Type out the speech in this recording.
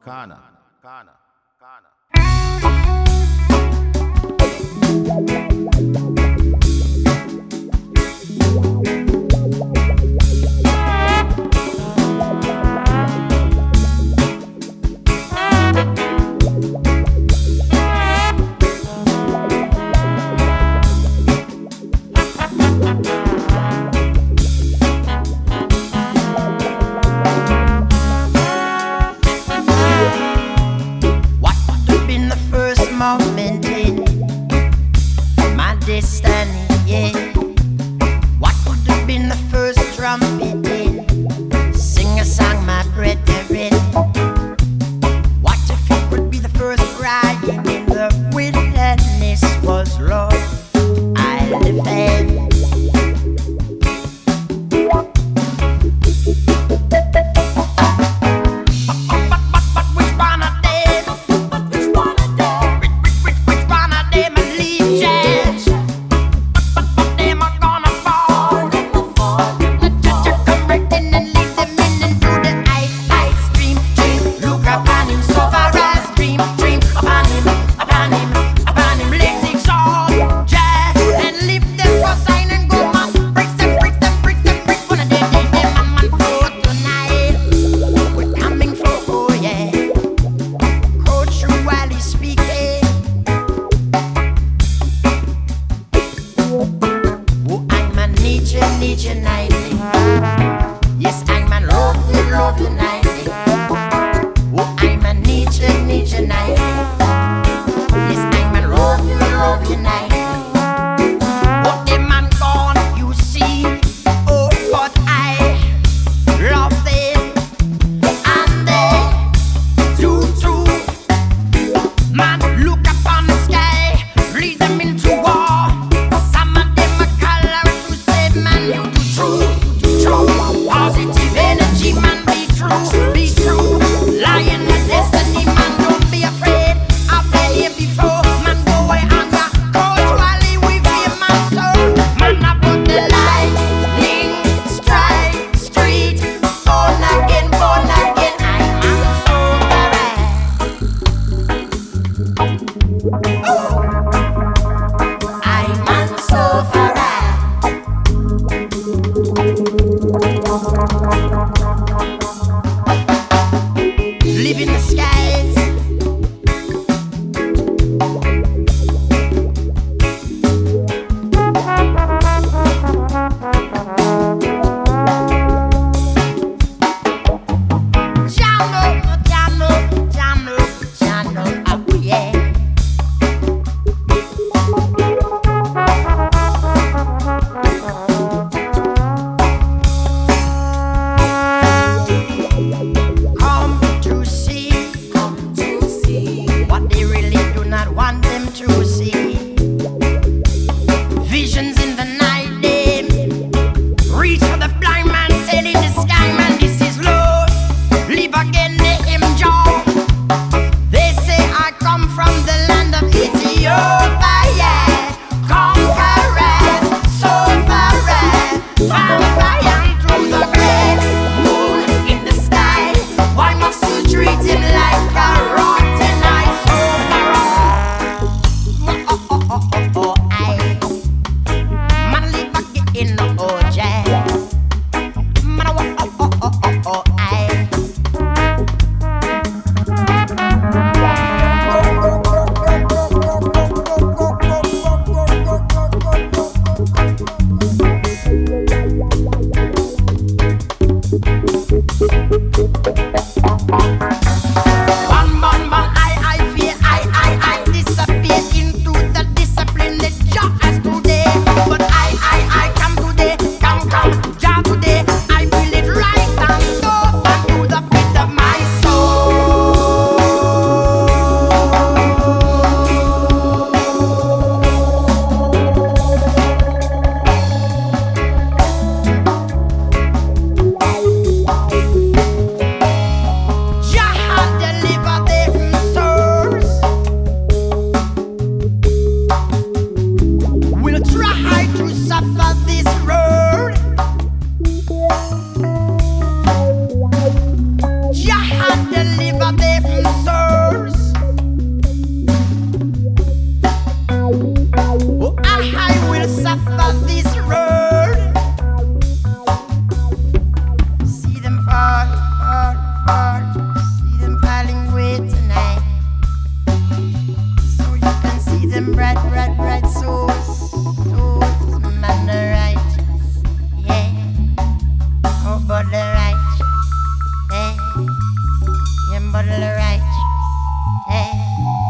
Kana, Kana, Kana. Moment in my destiny, yeah. What would have been the first trumpet in? Sing a song, my brethren. What if it would be the first crying in the wilderness was Lord, I defend. Yes, I'm a love you nightly. Oh, I'm a need you nightly. Yes, I'm a love you nightly. What the man gone, you see? Oh, but I love them, and they do too. Man, look upon the sky, lead them into war. Some of them are color to say, man, you do true. Positive energy, man, be true. Lion with destiny, man, don't be afraid. I've been here before, man, go away anger. Culturally, we feel my soul. Man, I put the lightning strike street. Born again, I'm so I'm so far. Live in the skies. Jano, oh yeah. Come to see what they really do not want them to see. Visions in the night, they reach for the blind man, telling the sky man, this is love. Live again, let him joy. They say I come from the land of Ethiopia, yeah. Conquerors, so far, vampire through the great moon in the sky. Why must you treat him like a rotten eye? So I man live again, oh yeah. Man, I. right souls, man the righteous, yeah. Oh, but the righteous, yeah. Yeah, but the righteous, yeah.